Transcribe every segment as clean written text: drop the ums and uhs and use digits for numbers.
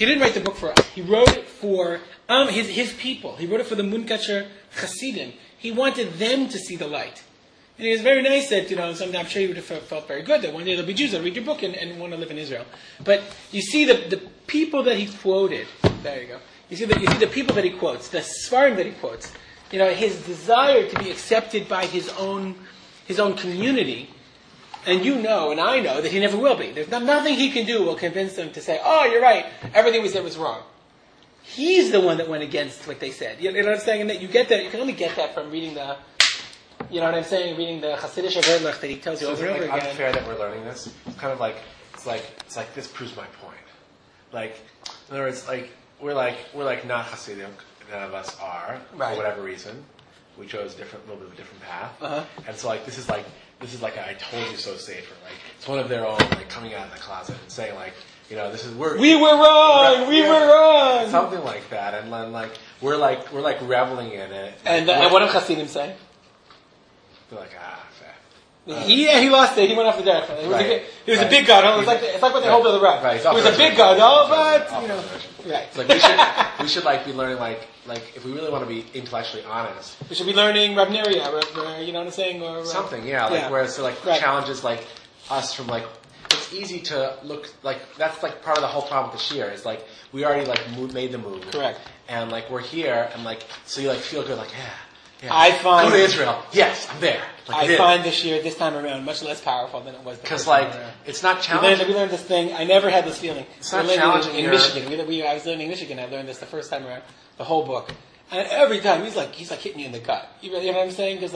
He didn't write the book for us. He wrote it for his people. He wrote it for the Munkacher Hasidim. He wanted them to see the light. And it was very nice that, someday I'm sure he would have felt very good that one day there'll be Jews that'll read your book and want to live in Israel. But you see the people that he quoted, there you go. You see the people that he quotes, the Sfarim that he quotes, his desire to be accepted by his own community, and and I know that he never will be. There's nothing he can do will convince them to say, oh, you're right, everything we said was wrong. He's the one that went against what they said. You know what I'm saying? And that you get that, you can only get that from reading the, reading the Hasidic Verlech that he tells you over and over again. It's unfair that we're learning this. It's kind of like, it's like this proves my point. Like, in other words, we're not Hasidim, none of us are, for whatever reason. We chose a little bit of a different path. Uh-huh. And so this is like a I told you so safer. It's one of their own, coming out of the closet and saying we were wrong. Something like that. And then we're reveling in it. And what do Hasidim say? They're like, fair. He lost it. He went off the death. He was a big god. It's like what they hold to the Rav. Right. He was a big god. Right. It's we should be learning if we really want to be intellectually honest. We should be learning Rav Neria, you know what I'm saying? Or something, whereas challenges us from it's easy to look that's part of the whole problem with the Shir is we already made the move. Correct. And we're here and so you feel good I find go to Israel. Yes, I'm there. I find this year, this time around, much less powerful than it was. Because it's not challenging. We learned this thing. I never had this feeling. It's not challenging in Michigan. I was learning in Michigan. I learned this the first time around, the whole book, and every time he's hitting you in the gut. You know what I'm saying? Because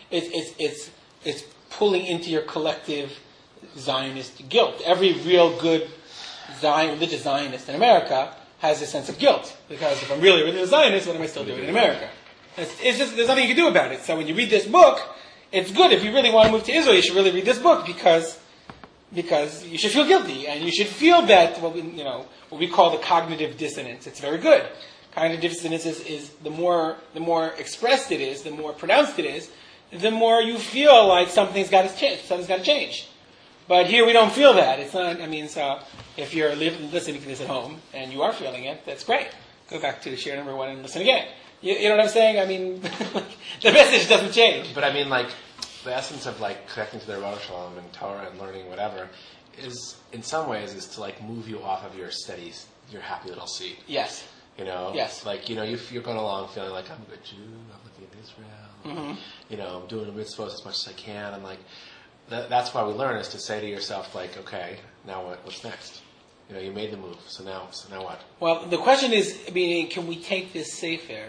it's pulling into your collective Zionist guilt. Every real good religious Zionist in America has a sense of guilt because if I'm really a Zionist, what am I still doing in America? It's just, there's nothing you can do about it. So when you read this book, it's good. If you really want to move to Israel, you should really read this book because you should feel guilty and you should feel that what we call the cognitive dissonance. It's very good. Cognitive dissonance is the more expressed it is, the more pronounced it is, the more you feel like something's got to change. But here we don't feel that. It's not. So if you're listening to this at home and you are feeling it, that's great. Go back to share number 1 and listen again. You know what I'm saying? The message doesn't change. But the essence of connecting to the Rebbeinu Shalom and Torah and learning whatever is, in some ways, is to move you off of your happy little seat. Yes. Yes. You're going along feeling like I'm a good Jew, I'm living in Israel. Mm-hmm. I'm doing the mitzvahs as much as I can, and that's why we learn is to say to yourself okay, now what's next? You made the move, so now what? Well, the question is, can we take this sefer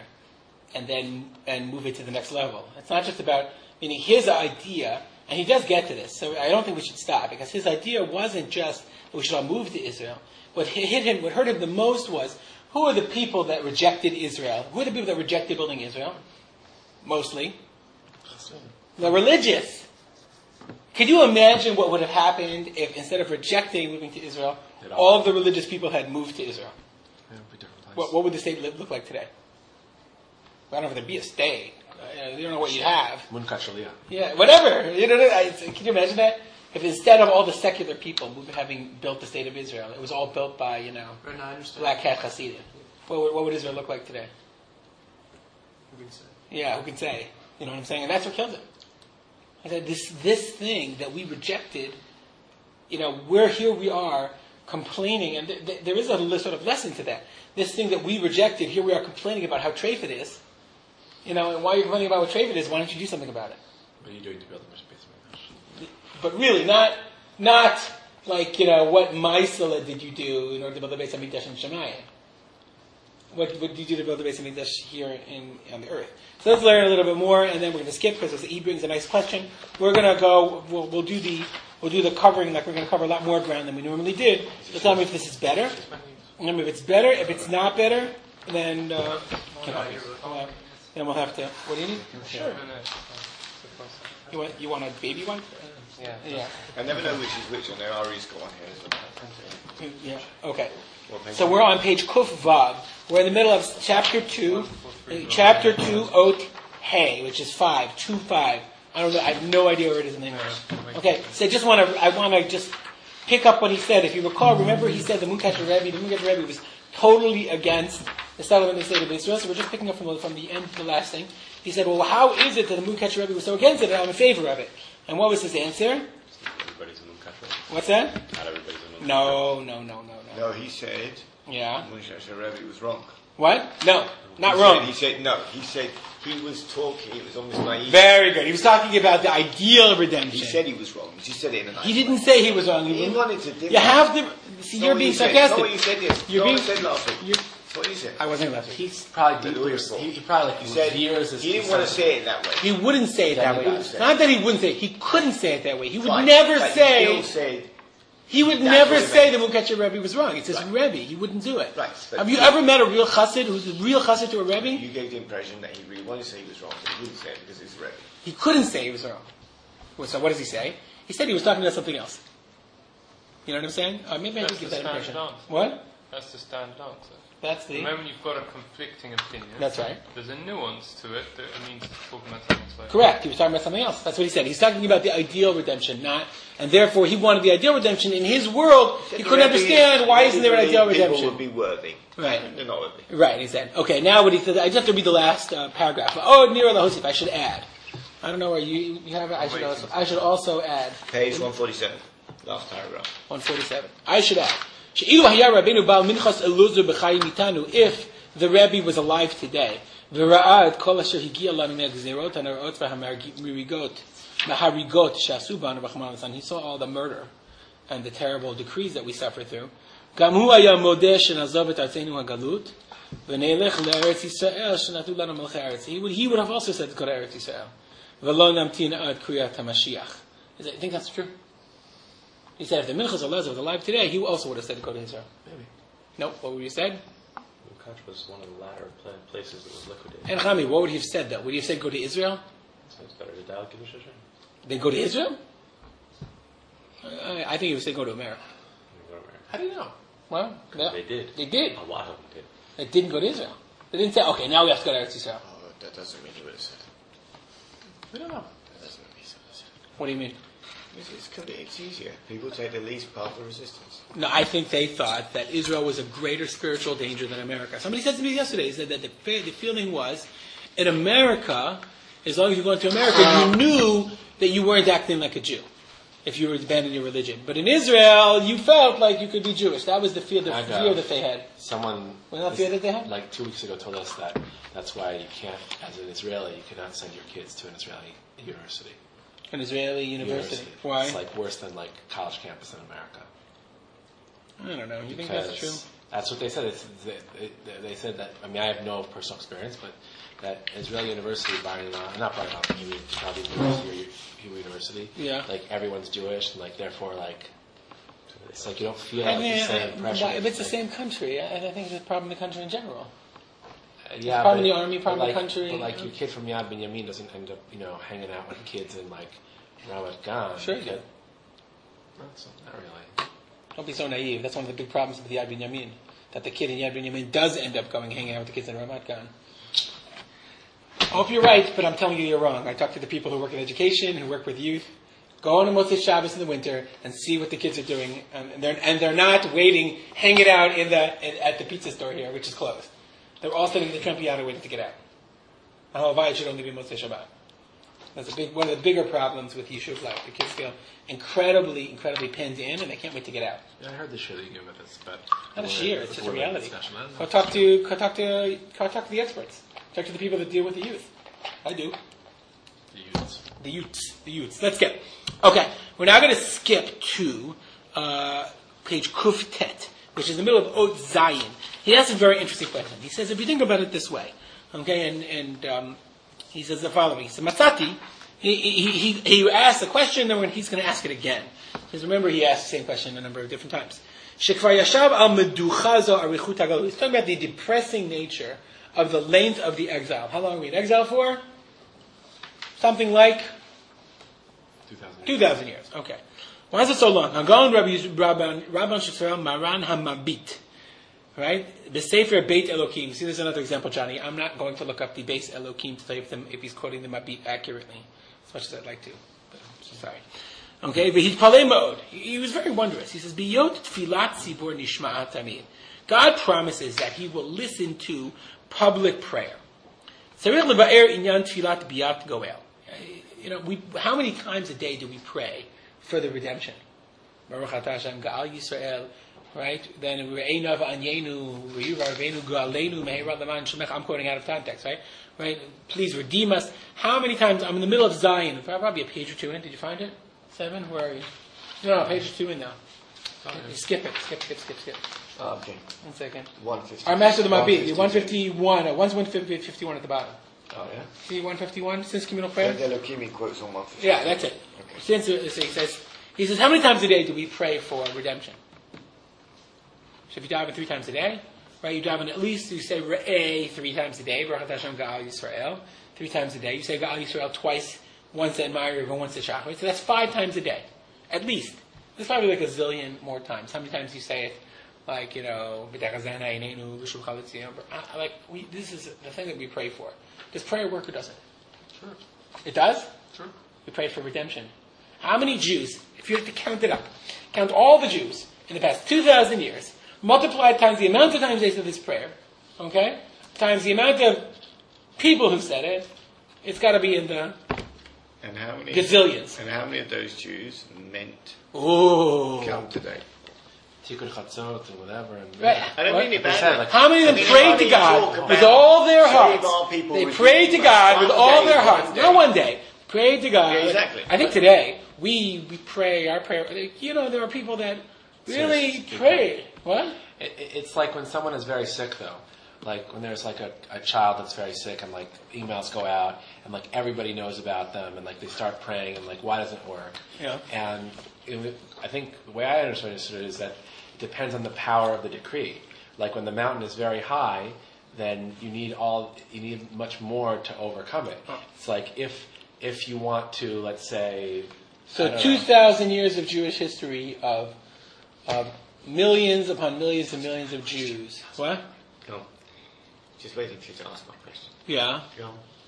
and move it to the next level? It's not just about, his idea, and he does get to this, so I don't think we should stop, because his idea wasn't just that we should all move to Israel. What hurt him the most was, who are the people that rejected Israel? Who are the people that rejected building Israel? Mostly. The religious. Could you imagine what would have happened if, instead of rejecting moving to Israel, all of the religious people had moved to Israel? It would be a different place. What would the state look like today? I don't know if there'd be a state. You don't know what you'd have. Munkacher Aliyah. Yeah, whatever. Can you imagine that? If instead of all the secular people having built the state of Israel, it was all built by, Black Hat Hasidim. What would Israel look like today? Who can say? Yeah, who can say? You know what I'm saying? And that's what killed him. I said, this thing that we rejected, we are complaining, and there is a sort of lesson to that. This thing that we rejected, here we are complaining about how treif it is. And while you're complaining about what treif it is, why don't you do something about it? What are you doing to build the Beis Hamikdash? But really, not what Maisela did you do in order to build the Beis Hamikdash in Shemayim? What did you do to build the Beis Hamikdash here on the earth? So let's learn a little bit more, and then we're going to skip because he brings a nice question. We're going to go. We'll do the covering like we're going to cover a lot more ground than we normally did. So tell me if this is better. And if it's better, if it's not better, then then we'll have to. What do you need? Sure. You want a baby one? Yeah. I never know which is which, and there are got one here. Yeah. Okay. So we're on page Kuf Vav. We're in the middle of chapter 2, Ot Hey, which is 5. I don't know. I have no idea where it is in the English. Okay. So I want to just pick up what he said. If you recall, remember he said the Munkacher Rebbe was totally against the settlement of the state of Israel. So we're just picking up from the end to the last thing. He said, well, how is it that the Mukatcher Rebbe was so against it and I'm in favor of it? And what was his answer? Everybody's a Mukatcher. What's that? Not everybody's a Mukatcher. No. No, he said Yeah. Mukatcher Rebbe was wrong. What? No, not wrong. He said he was talking, it was almost naive. Very good. He was talking about the ideal redemption. He said he was wrong. He said it in a nice He didn't say he was wrong. He wanted to. You have to. See, you're being sarcastic. No, what you said this. You're being. Said last week. That's what you said. I wasn't last week. He's probably deeply. He probably like He said years. he didn't want to say it that way. He wouldn't say it that way. Not that he wouldn't say it. He couldn't say it that way. He would Fine. never But say. He would That's never what he say meant. the Mukatcher Rebbe was wrong. It says Rebbe. He wouldn't do it. Right. Have you ever met a real chassid who's a real chassid to a Rebbe? You gave the impression that he really wanted to say he was wrong, but he wouldn't say it because it's Rebbe. He couldn't say he was wrong. Well, so what does he say? He said he was talking about something else. You know what I'm saying? Maybe I That's just give the that impression. standard answer. What? That's the standard answer. That's the. Remember, you've got a conflicting opinion. That's right. There's a nuance to it that it means it's talking about something else. Correct. He was talking about something else. That's what he said. He's talking about the ideal redemption, and therefore he wanted the ideal redemption in his world. He couldn't understand why isn't there an ideal redemption. People would be worthy. Right. They're not worthy. Right. He said. Okay. Now what he said. I just have to read the last paragraph. Oh, Nira Lahosif. I should add. I don't know where you have it. I should also add. Page 147. Last paragraph. 147. I should add. If the Rebbe was alive today, and he saw all the murder and the terrible decrees that we suffered through, he would have also said to go to Eretz Yisrael. I think that's true. He said if the Minchas Elazar was alive today, he also would have said to go to Israel. Maybe. No, what would you have said? Mukatch was one of the latter places that was liquidated. And Chami, what would he have said though? Would he have said go to Israel? So it's better to die like Kiddush Hashem. Then go to Israel? I think he would say go to America. How do you know? Well, They did. They did. A lot of them did. They didn't go to Israel. They didn't say, okay, now we have to go to Eretz Yisrael. Oh, that doesn't mean he would have said. We don't know. That doesn't mean he said. What do you mean? It's easier. People take the least path of resistance. No, I think they thought that Israel was a greater spiritual danger than America. Somebody said to me yesterday, he said that the feeling was, in America, as long as you go into America, you knew that you weren't acting like a Jew if you were abandoning your religion. But in Israel, you felt like you could be Jewish. That was the fear that they had. Someone, Was that the fear that they had? like 2 weeks ago, told us that that's why you can't, as an Israeli, you cannot send your kids to an Israeli university. An Israeli university. Why? It's like worse than like college campus in America. I don't know. You think Because that's true? That's what they said. They said that. I mean, I have no personal experience, but that Israeli university, not Hebrew University. Yeah. Like everyone's Jewish, and like therefore, like it's like you don't feel like the same pressure. If it's the same country, I think it's a problem in the country in general. Yeah, problem in the army, problem in the country. But like your kid from Yad Binyamin doesn't end up, hanging out with kids in like Ramat Gan. Sure, you do. Not really. Don't be so naive. That's one of the big problems with Yad Binyamin. That the kid in Yad Binyamin does end up hanging out with the kids in Ramat Gan. I hope you're right, but I'm telling you you're wrong. I talk to the people who work in education, who work with youth. Go on a Motzei Shabbos in the winter and see what the kids are doing, and they're not waiting, hanging out at the pizza store here, which is closed. They're all sitting in the Trampiano waiting to get out. Halavai should only be Motzei Shabbat. That's one of the bigger problems with Yishuv life. The kids feel incredibly, incredibly penned in, and they can't wait to get out. Yeah, I heard the shit that you give with this, but Not a sheer, it's just a reality. Go Talk talk to the experts. Talk to the people that deal with the youth. I do. The youths. Let's get. Okay, we're now going to skip to page Kuf Tet, which is in the middle of Ot Zayin. He asks a very interesting question. He says, if you think about it this way, okay, and he says the following. He said, Matzati, he asked a question, and he's going to ask it again. Because remember, he asked the same question a number of different times. Shekvar Yashav al Meduchazo Arichut HaGalut. He's talking about the depressing nature of the length of the exile. How long are we in exile for? Something like 2,000 years. Okay. Why is it so long? Hagon Rabban Shisrael Maran Hamabit. Right? The Sefer Beit Elokim. See, there's another example, Johnny. I'm not going to look up the Beit Elokim to tell you if he's quoting the Mabit accurately, as much as I'd like to. But I'm so sorry. Okay, but he's Palei Mode. He was very wondrous. He says, Biyot Tfilat Tzibur Nishma'at Tamid. God promises that He will listen to public prayer. How many times a day do we pray for the redemption? Baruch atah Hashem Ga'al Yisrael, right? Then I'm quoting out of context, right? Right? Please redeem us. How many times? I'm in the middle of Zion. Probably a page or two in. Did you find it? 7? Where are you? No, a page or 2 in now. You skip it. Skip. Oh, okay. 1 second. 150. Our Master of the Mabit, 151. 151 at the bottom. Oh, yeah? See 151? Since communal prayer? The Lokimi quotes on 150. Yeah, that's it. Okay. Since he says, how many times a day do we pray for redemption? So if you daven 3 times a day, right? You daven at least, you say Re'eh 3 times a day, Baruch atah Hashem Ga'al Yisrael, 3 times a day. You say Ga'al Yisrael twice, once at Ma'ariv and once at Shachar. So that's 5 times a day, at least. There's probably like a zillion more times. How many times you say it? Like, this is the thing that we pray for. Does prayer work or doesn't it? Sure. It does? Sure. We pray for redemption. How many Jews, if you have to count it up, count all the Jews in the past 2,000 years, multiply it times the amount of times they said this prayer, okay? Times the amount of people who said it, it's got to be in the gazillions. And how many of those Jews meant Ooh. come today? Tikkun Chatzot and whatever. And Right. I don't mean it They said, badly. like, How many of them prayed to God with all their hearts? They prayed to God with all their hearts. Not one day. Prayed to God. Yeah, exactly. I think today we pray our prayer. There are people that really pray. What? It's like when someone is very sick, though. Like when there's like a child that's very sick, and like emails go out, and like everybody knows about them, and like they start praying, and like why doesn't it work? Yeah. And I think the way I understood it is that it depends on the power of the decree. Like when the mountain is very high, then you need much more to overcome it. It's like if you want to, let's say, So 2,000 years of Jewish history of millions upon millions and millions of Jews. What? Go. Just waiting for you to ask my question. Yeah. Go.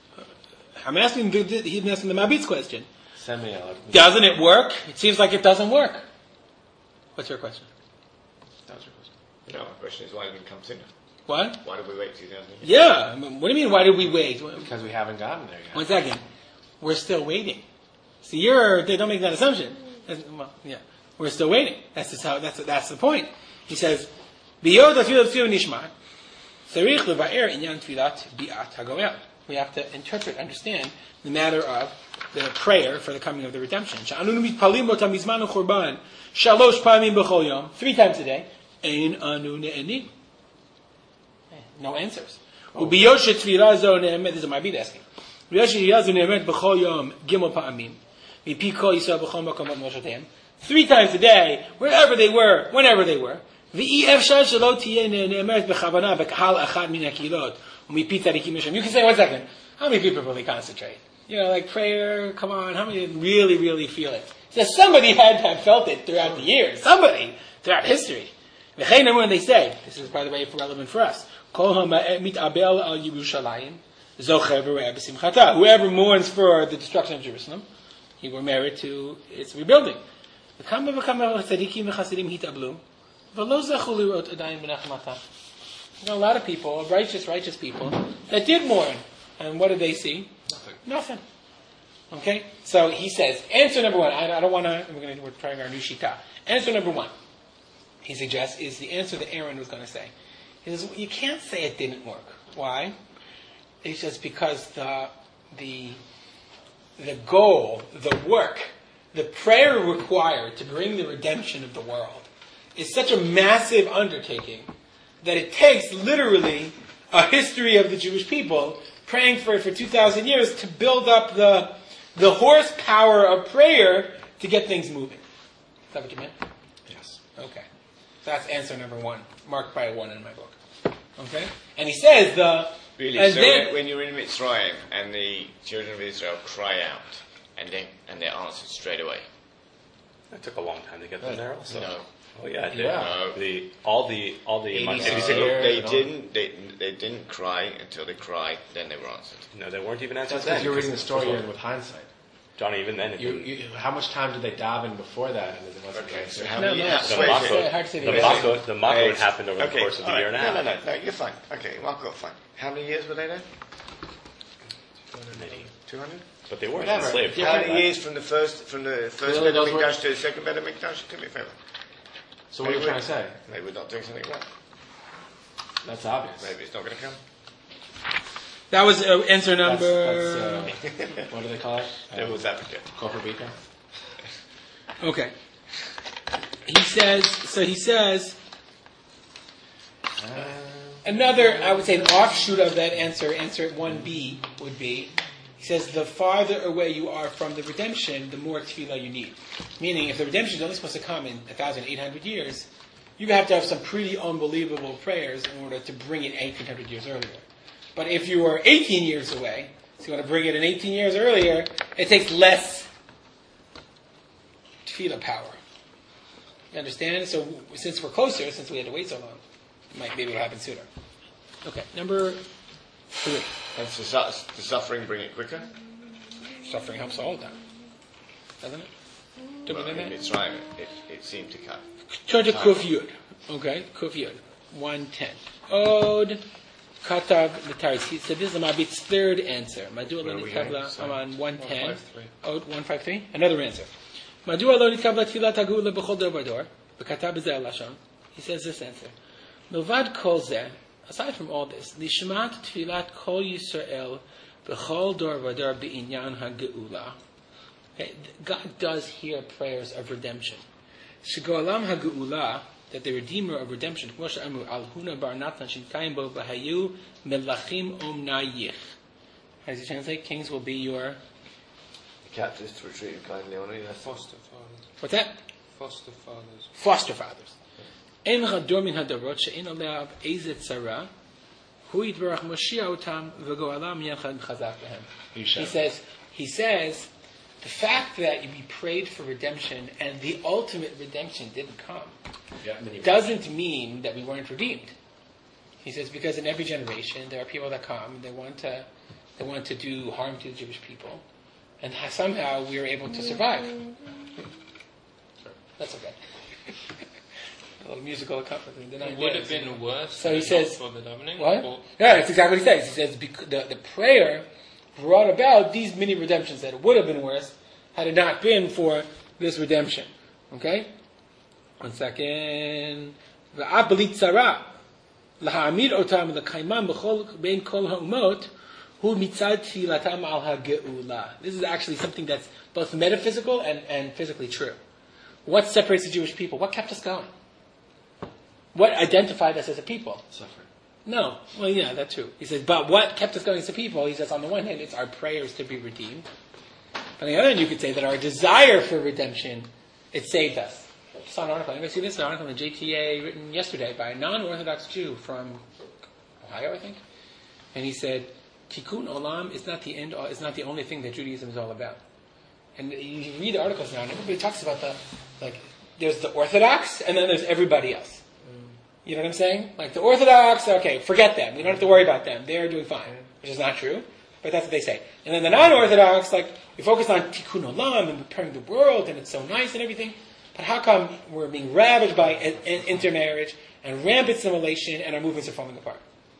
I'm asking. He's asking the Mabit's question. Send me a Doesn't it work? It seems like it doesn't work. What's your question? That was your question. No, my question is why didn't it come sooner? What? Why did we wait 2,000 years? Yeah. I mean, what do you mean? Why did we wait? Because we haven't gotten there yet. 1 second. We're still waiting. See, they don't make that assumption. Well, yeah, we're still waiting. That's the point. He says, "Biyod afilat tefillah nishmat, tzarich levaer inyan tefillat bi'at hagoel." We have to interpret, understand the matter of the prayer for the coming of the redemption. Sha'anu mitpalim botam mizman u'churban shalosh pamim b'chol yom, 3 times a day. Ein anu ne'enim. No answers. Ubiyod shetfilah zo ne'emet. This is my beat asking. Ubiyod shetfilah zo ne'emet b'chol yom gimel pa'amim. 3 times a day, wherever they were, whenever they were. You can say, 1 second, how many people really concentrate? Like prayer, come on, how many really, really feel it? So somebody had to have felt it throughout the years. Somebody, throughout history. When they say, this is by the way relevant for us, whoever mourns for the destruction of Jerusalem, he will merit to its rebuilding. A lot of people, righteous people, that did mourn. And what did they see? Nothing. Okay? So he says, answer number 1. I don't want to, we're trying our new shita. Answer number 1, he suggests, is the answer that Aaron was going to say. He says, you can't say it didn't work. Why? He says, because the goal, the work, the prayer required to bring the redemption of the world is such a massive undertaking that it takes literally a history of the Jewish people praying for it for 2,000 years to build up the horsepower of prayer to get things moving. Is that what you meant? Yes. Okay. So that's answer number 1, marked by a 1 in my book. Okay? And he says Really, and so then, when you're in Mitzrayim and the children of Israel cry out and they're answered straight away. It took a long time to get them there also. No. Oh yeah, it did. Yeah. No. All the They didn't cry until they cried, then they were answered. No, they weren't even answered That's then. because you're reading the story with hindsight. Johnny, even then, How much time did they daven before that? And it wasn't Okay, so answered? how No, many? no, how- it's the wait, hard to wait. say- hard to say the the Makot, the Makot Okay, would happen over the okay, course of a all year and a right. half. No, you're fine. Okay, Makot, fine. How many years were they there? 200? But they weren't Whatever. enslaved. Yeah. How many years from the first Really, Beit those were- HaMikdash to the second Beit HaMikdash? Do me a favor. So what are you trying to say? Maybe we're not doing something right. That's obvious. Maybe it's not going to come. That was answer That's, number. what do they call it? Devil's advocate. Kofar Bika? Okay. He says, another, I would say, an offshoot of that answer 1B would be, he says, the farther away you are from the redemption, the more tefillah you need. Meaning, if the redemption is only supposed to come in 1,800 years, you have to have some pretty unbelievable prayers in order to bring it 1,800 years earlier. But if you are 18 years away, so you want to bring it in 18 years earlier, it takes less tefillah power. You understand? So since we're closer, since we had to wait so long, maybe it'll happen sooner. Okay, number 3. And the suffering bring it quicker? Suffering helps all the time. Doesn't it? Don't Well, we know in that? Mitzrayim, it seemed to cut. Turn to Kuf Yud. Okay, Kuf Yud. 110. Od Katav L'Taris. So this is Mabit's third answer. Madua Where lo are we nitkabla. going? I'm on 110. 153. Od 153. Another answer. Madua lo nitkabla tfilat hagula b'chol dor v'dor. V'katav b'zeh lashon. He says this answer. Milvad kol zeh. Aside from all this, Lishmat tfilat kol Yisrael b'chol dor v'dor b'inyan ha'geula. Okay, God does hear prayers of redemption. Shegolam ha'geula, that the Redeemer of redemption, Moshe Amru al Huna bar Natan Shinkayim bo v'hayu melachim omnayich. How does he translate? Kings will be your Captives to retreat you kindly on it. Foster fathers. what's that? Foster fathers. Foster fathers. Ein hador min hadorot she'ein oleav ezet tzara hu yitbarach Moshiach otam v'goalam yechad chazak lehem. He says, the fact that we prayed for redemption and the ultimate redemption didn't come doesn't mean that we weren't redeemed. He says because in every generation there are people that come and they want to do harm to the Jewish people, and somehow we are able to survive. That's okay. A little musical accompaniment. It would have been worse. So he says, for the davening. what? Or, Yeah, that's exactly what he says. He says the prayer brought about these many redemptions that it would have been worse had it not been for this redemption. Okay? 1 second. V'abelit tzara laha'amid otam l'kaimam b'chol bein kol ha'umot hu mitzad tfilatam al ha'geula. This is actually something that's both metaphysical and physically true. What separates the Jewish people? What kept us going? What identified us as a people? Suffering. No. Well, yeah, that too. He says, but what kept us going as a people? He says, on the one hand, it's our prayers to be redeemed. On the other hand, you could say that our desire for redemption, it saved us. I saw an article. Anybody see this? An article in the JTA written yesterday by a non-Orthodox Jew from Ohio, I think. And he said, Tikkun Olam is not the end. Is not the only thing that Judaism is all about. And you read the articles now, and everybody talks about there's the Orthodox, and then there's everybody else. You know what I'm saying? Like the Orthodox, okay, forget them. We don't have to worry about them. They're doing fine. Which is not true, but that's what they say. And then the non-Orthodox, we focus on Tikkun Olam and preparing the world, and it's so nice and everything. But how come we're being ravaged by intermarriage and rampant assimilation, and our movements are falling apart?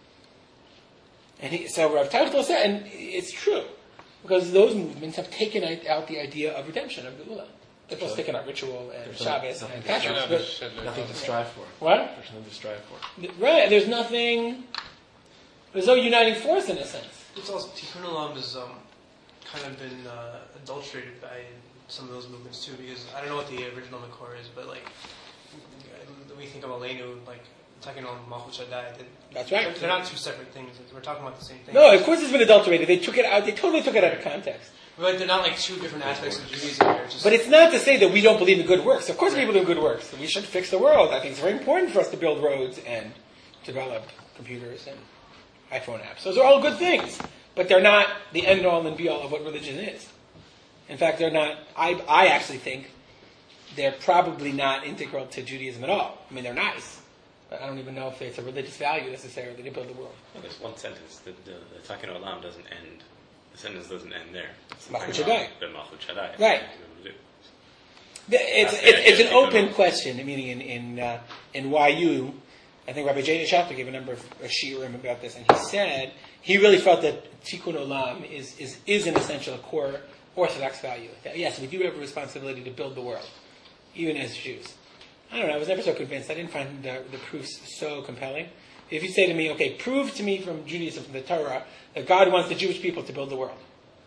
And so Rav Tauchtel said, and it's true, because those movements have taken out the idea of redemption, of Geula. They've both taken out ritual and Shabbos and Kashrus. But Nothing to strive for. what? There's nothing to strive for. Right, there's no uniting force in a sense. It's also Tikkun Olam has kind of been adulterated by some of those movements too, because I don't know what the original Makor is, but we think of Aleinu, Tikkun Olam, Malchut Shaddai. That's right. They're not two separate things. We're talking about the same thing. No, of course it's been adulterated. They took it out. They totally took it out of context. But they're not two different aspects of Judaism. But it's not to say that we don't believe in good works. Of course we believe in good works. We should fix the world. I think it's very important for us to build roads and develop computers and iPhone apps. Those are all good things. But they're not the end-all and be-all of what religion is. In fact, they're not. I actually think they're probably not integral to Judaism at all. I mean, they're nice. But I don't even know if it's a religious value necessarily to build the world. Well, there's one sentence that the Tikkun Olam doesn't end The sentence doesn't end there. Malchut Shaddai. The Malchut Shaddai. Right. It's an open question, meaning in YU, I think Rabbi J. Schachter gave a number of shiurim about this, and he said he really felt that Tikkun Olam is an essential core Orthodox value. That, yes, we do have a responsibility to build the world, even as Jews. I don't know, I was never so convinced. I didn't find the proofs so compelling. If you say to me, okay, prove to me from Judaism, from the Torah, that God wants the Jewish people to build the world.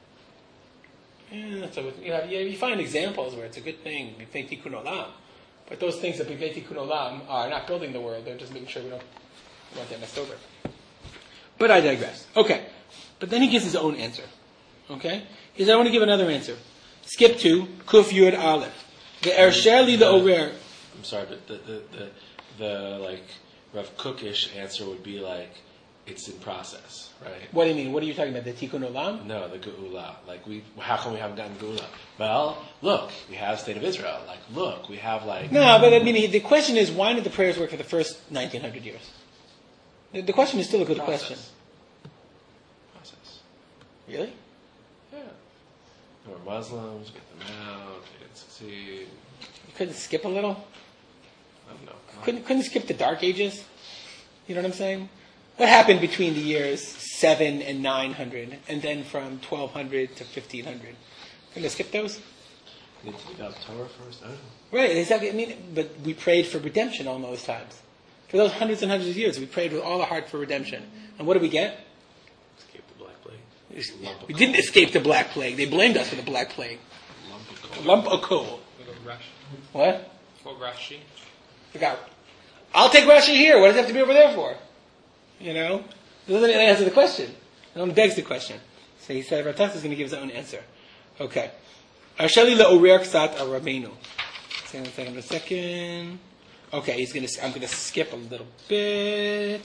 So you find examples where it's a good thing, you think Tikkun Olam. But those things that we make Tikkun Olam are not building the world, they're just making sure we don't get messed over. But I digress. Okay. But then he gives his own answer. Okay? He says, I want to give another answer. Skip to Kuf Yud Aleph. The Ersheli the Orer. I'm sorry, but the like Rav Cookish answer would be like, it's in process, right? What do you mean? What are you talking about? The Tikkun Olam? No, the Geula. Like, how come we haven't gotten Geula? Well, look, we have State of Israel. Like, look, we have like... No, but I mean, the question is, why did the prayers work for the first 1900 years? The question is still a good question. Process. Really? Yeah. There were Muslims, get them out, they didn't succeed. You couldn't skip a little? I don't know. Couldn't skip the Dark Ages? You know what I'm saying? What happened between the years 7 and 900, and then from 1200 to 1500? Couldn't have skipped those? Need to read out Torah first? I don't know. Right, exactly. I mean, but we prayed for redemption all those times. For those hundreds and hundreds of years, we prayed with all the heart for redemption. And what did we get? Escape the Black Plague. We didn't escape the Black Plague. They blamed us for the Black Plague. Lump of coal. What? For Rashi. I'll take Rashi here. What does it have to be over there for? You know? It doesn't answer the question. It only begs the question. So he said, Rav is going to give his own answer. Okay. Arsheli le'orer ksat al Rabbeinu. Hang on a second. Okay, I'm going to skip a little bit.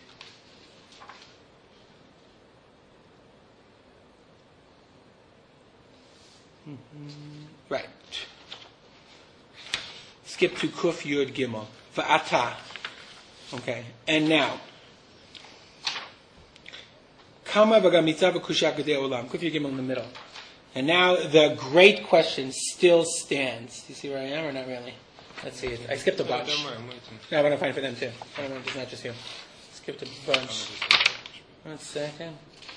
Right. Skip to Kuf Yud Gimel. Va'ata. Okay. And now. Kama v'gamitzah v'kushak g'dei olam. Kuf Yud Gimel in the middle. And now the great question still stands. You see where I am or not really? Let's see. I skipped a bunch. Don't worry, I'm waiting. No, I'm going to find for them too. I don't know, it's not just you. Skipped a bunch. 1 second.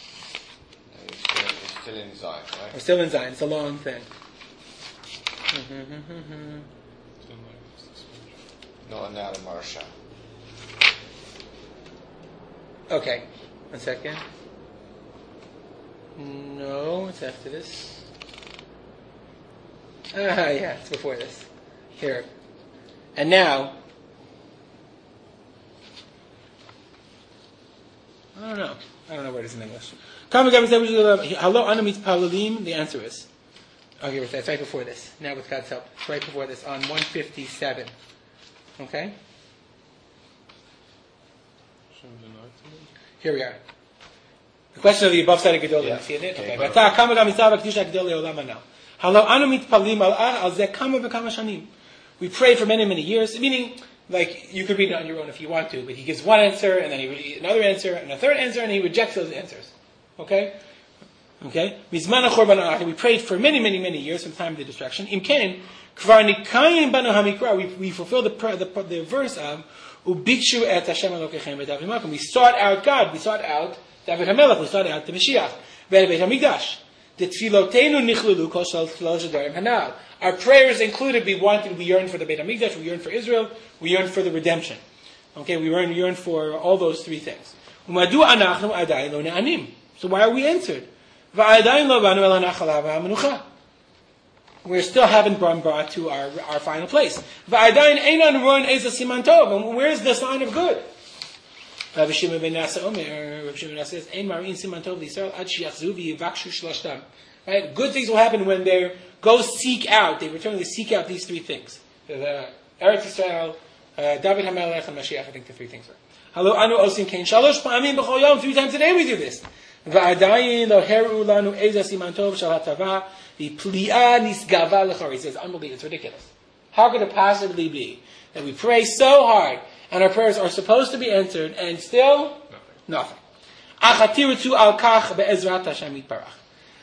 It's still in Zion, right? We're still in Zion. It's a long thing. Not now to Marsha. Okay. 1 second. No, it's after this. Yeah, it's before this. Here. And now, I don't know where it is in English. Hello, Anna meets Palalim. The answer is, okay, it's right before this. Now with God's help, it's right before this on 157. Okay? Here we are. The question of the above side of Gedolim. You see it? Okay. Hello, Anna meets Palalim al zeh kama v'kama shanim. We prayed for many, many years, meaning, like, you could read it on your own if you want to, but he gives one answer, and then he reads another answer, and a third answer, and he rejects those answers. Okay? Okay? We prayed for many, many, many years from the time of the destruction. We fulfilled the verse of, Ubikshu et Hashem Elokechem v'David HaMelech. We sought out God, we sought out David HaMelech, we sought out the Mashiach, v'Beit HaMikdash. Our prayers included, we yearned for the Beit HaMikdash, we yearned for Israel, we yearned for the redemption. Okay, we yearned for all those three things. So why are we answered? We still haven't been brought to our final place. And where's the sign of good? Rabbi Shimon ben Nasa says, right? Good things will happen when they return to seek out these three things. The Eretz Yisrael, David HaMelech, and Mashiach, I think the three things are. Hello, anu osim kein shalosh pa'amim b'chol yom. 3 times a day we do this. V'adayin lo heru lanu eza siman tov shal hatava v'pli'a nisgava l'chor. He says, unbelievable, it's ridiculous. How could it possibly be that we pray so hard and our prayers are supposed to be answered and still nothing? Achatirutu al kach be'ezrat Hashem yitbarach.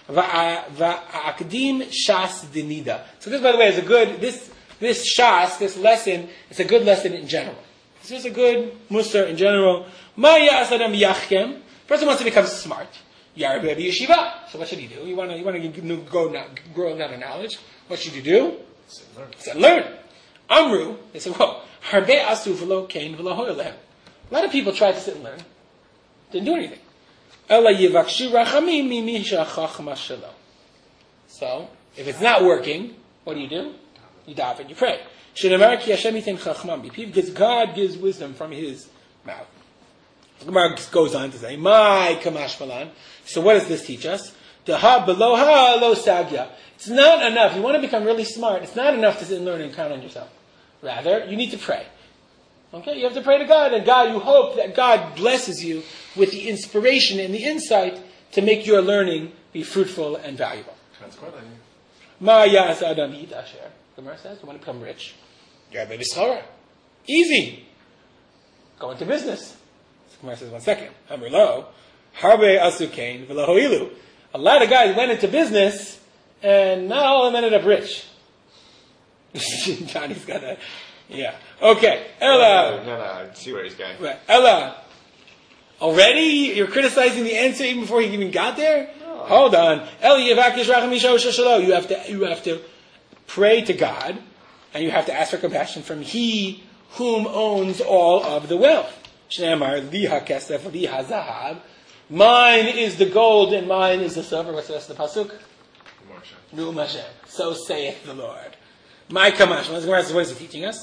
Va'akdim shas dinida. So this, by the way, is a good, this shas, this lesson, it's a good lesson in general. It's just a good mussar in general. Ma ya'as adam yachkem. Person wants to become smart. Yarab yeshiva. So what should he do? You want to grow out of knowledge. What should you do? Sit and learn. Amru. They said, whoa. Harbe asu v'lo kain v'lo hoyalehem. A lot of people tried to sit and learn. Didn't do anything. Ela yivakshu rachamim mimi shachachma shelo. So, if it's not working, what do? You daven, you pray. Shenamar ki Hashem yitin chachmam. Because God gives wisdom from His mouth. The Gemara goes on to say, "My kamash malan." So, what does this teach us? Deha beloha lo sagya. It's not enough. You want to become really smart. It's not enough to sit and learn and count on yourself. Rather, you need to pray. Okay, you have to pray to God, and God, you hope that God blesses you with the inspiration and the insight to make your learning be fruitful and valuable. Consequently, Ma yas adam yid asher. Gemara says, you want to become rich? You're a baby scholar. Easy. Go into business. Gemara says, 1 second. Amrlo, harbe asukain v'lo hoilu. A lot of guys went into business, and not all of them ended up rich. Johnny's got a, yeah. Okay. Ella. No, I see where he's going. Right. Ella. Already? You're criticizing the answer even before he even got there? No. Hold on. Ella yivakish racham yisho shashalo. You have to pray to God, and you have to ask for compassion from He whom owns all of the wealth. Shneimar liha kesef liha zahav. Mine is the gold and mine is the silver. What's the rest of the pasuk? Nu'um Hashem. So saith the Lord. My kamash. What is it teaching us?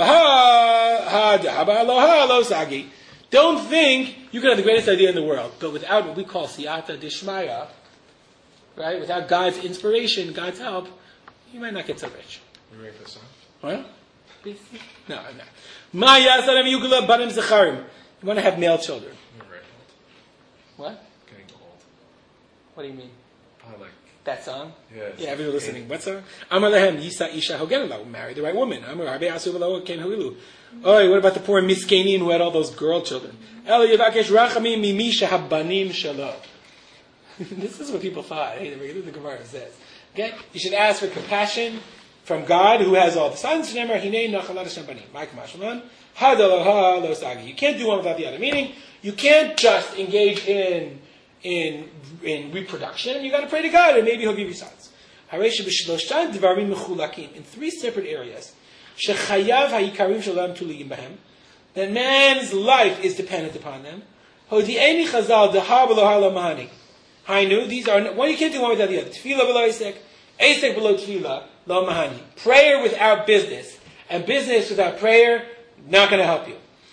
Don't think you can have the greatest idea in the world, but without what we call siyata dishmaya, right? Without God's inspiration, God's help, you might not get so rich. You ready for the song? What? No, I'm not. Ma yasadam yugula banim zecharim. You want to have male children. You're very old. What? Getting old. What do you mean? Probably like, That song? yes. Yeah, everyone listening. What song? Amar lehem yisa isha hogenelo. Marry the right woman. Amar harbe asu v'lo ken hoilu. Oh, what about the poor miskenim who had all those girl children? El yivakesh rachamim mimi shehabanim shelo. This is what people thought. Hey, the Gemara says. Okay? You should ask for compassion from God who has all the sons. You can't do one without the other. Meaning, you can't just engage in reproduction. You got to pray to God, and maybe He'll give you sons. In 3 separate areas, that man's life is dependent upon them. These are one. You can't do one without the other. Tefillah below Isek, Isek below Tefillah, lo mahani. Prayer without business, and business without prayer, not going to help you.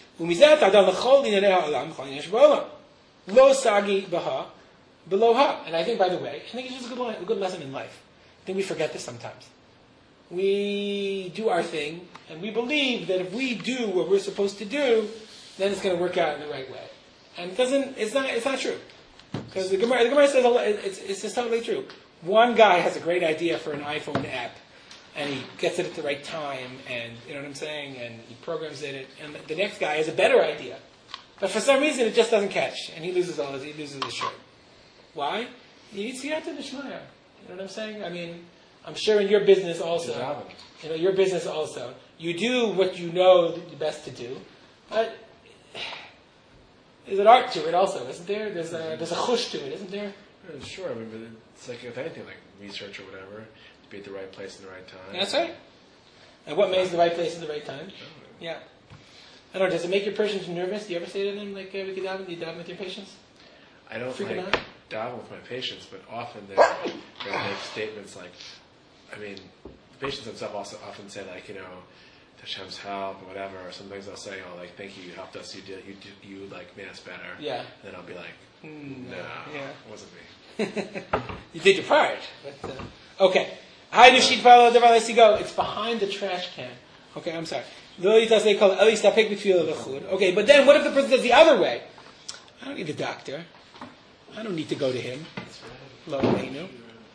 Lo sagi baha, below ha. And I think, by the way, I think it's just a good lesson in life. I think we forget this sometimes. We do our thing, and we believe that if we do what we're supposed to do, then it's going to work out in the right way. And it doesn't. It's not true. Because the Gemara says it's just totally true. One guy has a great idea for an iPhone app, and he gets it at the right time, and you know what I'm saying, and he programs it, and the next guy has a better idea. But for some reason, it just doesn't catch, and he loses his shirt. Why? You need siyata d'shmaya. You know what I'm saying? I mean, I'm sure in your business also, your business also, you do what you know the best to do, but there's an art to it also, isn't there? There's a chush to it, isn't there? Yeah, sure, I mean, but it's like if anything, like research or whatever, to be at the right place at the right time. That's right. And what makes the right place at the right time? Yeah. I don't know, does it make your patients nervous? Do you ever say to them, like, we can daven? Do you daven with your patients? I don't Freaking like out? daven with my patients, but often they'll make statements like, I mean, the patients themselves also often say, like, you know, Hashem's help or whatever, or sometimes they'll say, oh, like, thank you, you helped us, you like, made us better. Yeah. And then I'll be like, no, yeah. it wasn't me. You did your part. But, okay. It's behind the trash can. Okay, I'm sorry. Okay, but then what if the person does the other way? I don't need a doctor. I don't need to go to him. Lo aleinu.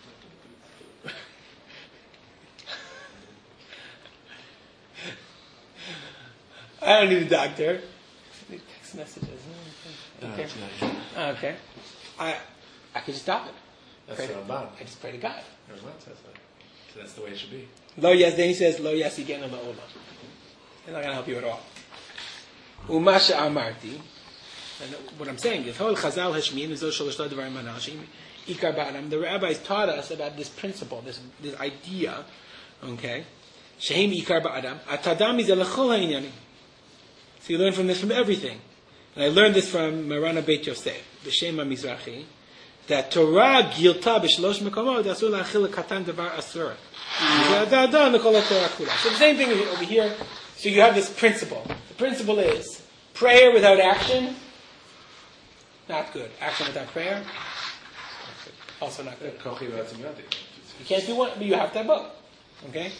I don't need a doctor. I need text messages. Okay. Okay. I could just stop it. That's the Ramban. I just pray to God. The Ramban says that. So that's the way it should be. Lo yes, then he says, Lo yes again and Lo olam. They're not going to help you at all. Umasha amarti. And what I'm saying is, Hol Chazal Hashmin is Shalosh Devarim Hanashim Ikar Ba'adam. The rabbis taught us about this principle, this idea. Okay, Shehem Ikar Ba'adam. Atadam is Elachol Ha'inyanim. So you learn from this from everything. And I learned this from Marana Beit Yosef, B'Shem HaMizrachi, that Torah gilta b'shlosh mekomot asur la'achil katan devar asur. So the same thing over here. So you have this principle. The principle is prayer without action, not good. Action without prayer, also not good. You can't do one, but you have to have both. Okay?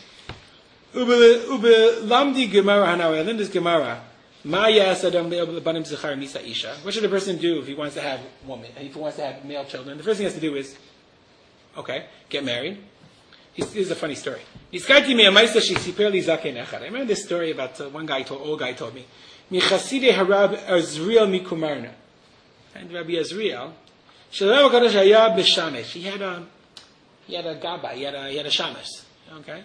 Lamdi Gemara Hanawa. Then this Gemara. What should a person do if he wants to have woman? If he wants to have male children? The first thing he has to do is, get married. This is a funny story. I remember this story about one guy, old guy told me. Harab Azriel Mikumarna. And Rabbi Azriel, he had a gaba, he had a shamas. Okay?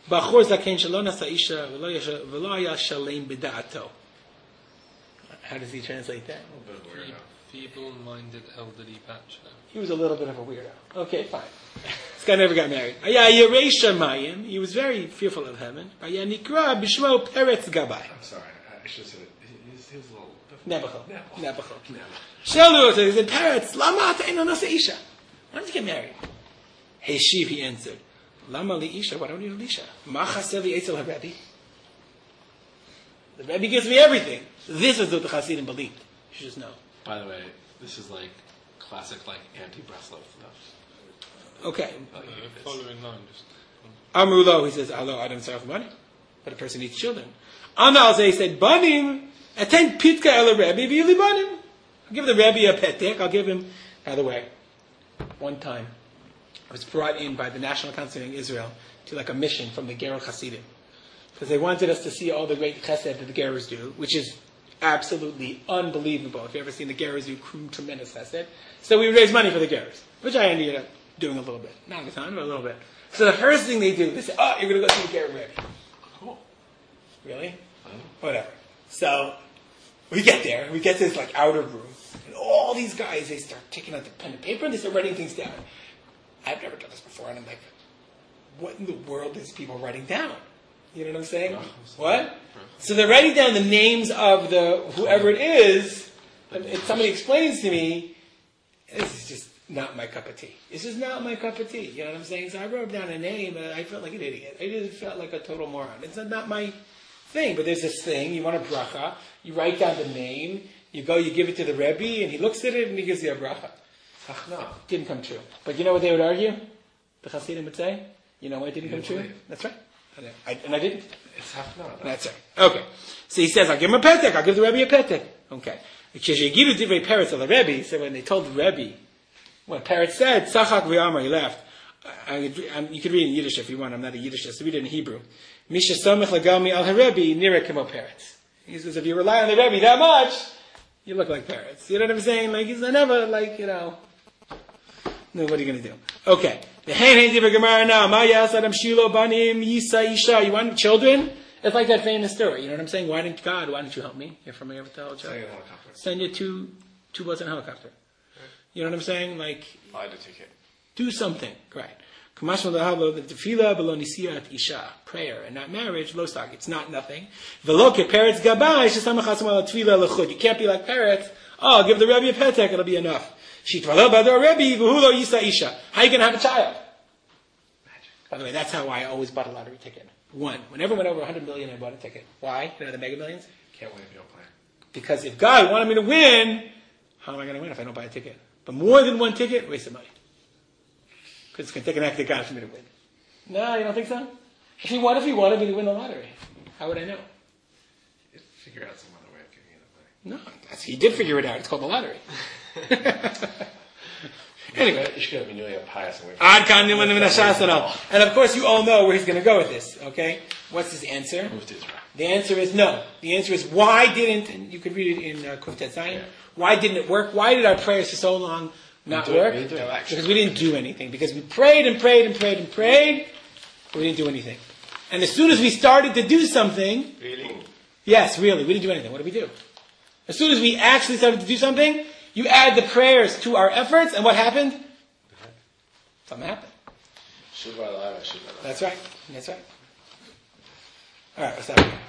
How does he translate that? Feeble-minded elderly bachelor. He was a little bit of a weirdo. Okay, fine. This guy never got married. He was very fearful of heaven. I'm sorry, I should have said it. He was a little... Nebuchadnezzar. Shalu said, he said, Peretz, lama ta'inu nasa isha. Why don't you get married? Hey, Shiv, he answered, lama li isha, why don't you need isha? Ma chasev li etzel ha-Rebbe. The Rebbe gives me everything. This is what the Hasidim believed. You should just know. By the way, this is like classic, like anti-Breslov stuff. Okay. Following line, just... Amrulo, he says, Alo, Adam Saraf money. But a person needs children. Amal he said, Banim, attend Pitka el Rebbe, Vili Banim. I'll give the Rebbe a petek. I'll give him, by the way, one time, I was brought in by the National Council in Israel to like a mission from the Gerul Hasidim. Because they wanted us to see all the great chesed that the Gerus do, which is absolutely unbelievable. If you've ever seen the Gerus do tremendous chesed. So we raised money for the Gerus, which I ended up doing a little bit. Not a ton, but a little bit. So the first thing they do, they say, you're going to go see the Gerus Rebbe. Cool. Really? Whatever. So we get there, we get to this like outer room, and all these guys, they start taking out the pen and paper, and they start writing things down. I've never done this before, and I'm like, what in the world is people writing down? You know what I'm saying? What? So they're writing down the names of the whoever it is, and somebody explains to me, this is just not my cup of tea. This is not my cup of tea. You know what I'm saying? So I wrote down a name, and I felt like an idiot. I just felt like a total moron. It's not my thing, but there's this thing, you want a bracha, you write down the name, you go, you give it to the Rebbe, and he looks at it, and he gives you a bracha. No, didn't come true. But you know what they would argue? The Hasidim would say, you know why it didn't come true? That's right. And I didn't. It's half no. That's right. Okay. So he says, I'll give him a petek. I'll give the Rebbe a petek. Okay. So when they told the Rebbe, when Peretz said, Tzachak v'yamar, he left. You could read in Yiddish if you want. I'm not a Yiddishist. So read it in Hebrew. Misha somech lagami al haRebbe nira kemo Peretz. He says, if you rely on the Rebbe that much, you look like Peretz. You know what I'm saying? Like, he's never, like, no, what are you going to do? Okay. You want children? It's like that famous story. You know what I'm saying? Why didn't you help me? You're from Send you two boats and a helicopter. You know what I'm saying? Like, buy the ticket. Do something. Right. Prayer and not marriage, lo stag. It's not nothing. You can't be like Peretz. Oh, give the Rebbe a petek, it'll be enough. How are you going to have a child? By the way, that's how I always bought a lottery ticket. One. Whenever it went over 100 million, I bought a ticket. Why? You know the Mega Millions? Can't win if you don't play. Because if God wanted me to win, how am I going to win if I don't buy a ticket? But more than one ticket, waste of money. Because it's going to take an act of God for me to win. No, you don't think so? If he wanted me to win the lottery, how would I know? You'd figure out some other way of giving you the money. No, he did figure it out. It's called the lottery. Anyway, you should have been really pious and and of course, you all know where he's going to go with this. Okay, what's his answer? Move to Israel. The answer is no. The answer is why didn't? And you could read it in Kuftet Zayin. Why didn't it work? Why did our prayers for so long not We didn't work? do it. No action. Because we didn't do anything. Because we prayed and prayed and prayed and prayed, but we didn't do anything. And as soon as we started to do something, Really? yes, really, we didn't do anything. What did we do? As soon as we actually started to do something, you add the prayers to our efforts, and what happened? Something happened. Shuva Alayla, Shuva Alayla. That's right. That's right. All right, what's that?